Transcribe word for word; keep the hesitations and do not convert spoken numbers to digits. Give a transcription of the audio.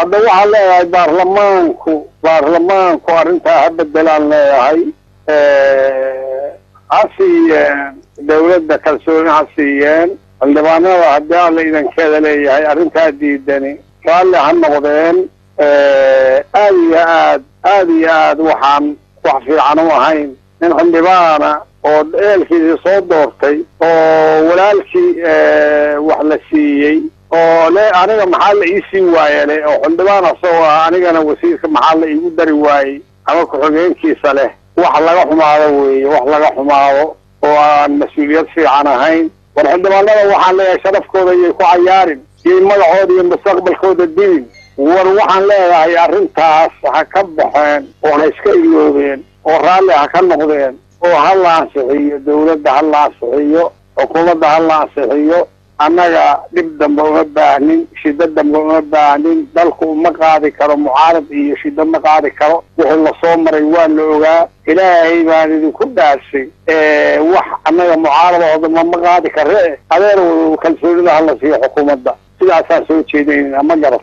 هذا واحد لا برلمانكو برلمانكو أرنتها بدلان لا هاي عصي دولة كالسون عصيان عندما أنا وعدي على إذا كذا لي هاي أرنتها ديدني قال لي عن نقدين آدي آد آدي آد وحن وحفي عنه هين من عندما أنا وإلكي صوت دورتي ولالكي وحلسيي oo le aniga maxaa la ii sii waayay oo xildhibaan asoo anigana wasiirka maxaa la iigu dari waayay ama ku xogeenkiisa leh wax laga xumaado weeye wax laga xumaado oo aan mas'uuliyad fiican ahayn war xildhibaanada waxaan leeyahay sharafkooda iyo ku cayaarin iyo magacooda iyo mustaqbalkooda diin war waxaan leeyahay arrintaas ha ka baxeen oo la iska iloobeen oo raalli ha ka noqdeen oo ha la ansixiyo dawladda ha la ansixiyo xukuumadda ha la ansixiyo annaga dhib dambe uma baahnin shida dambe uma baahnin dalku uma qaadi karo mucaarad iyo shida ma qaadi karo wixii la soo maray waa la ogaa ilaahay baan idinku dhaafsay ee wax annaga mucaaradooda ma qaadi karo adeer kalsoonida hala siiyo xukuumadda sidaasaan soo jeedinayna ma garad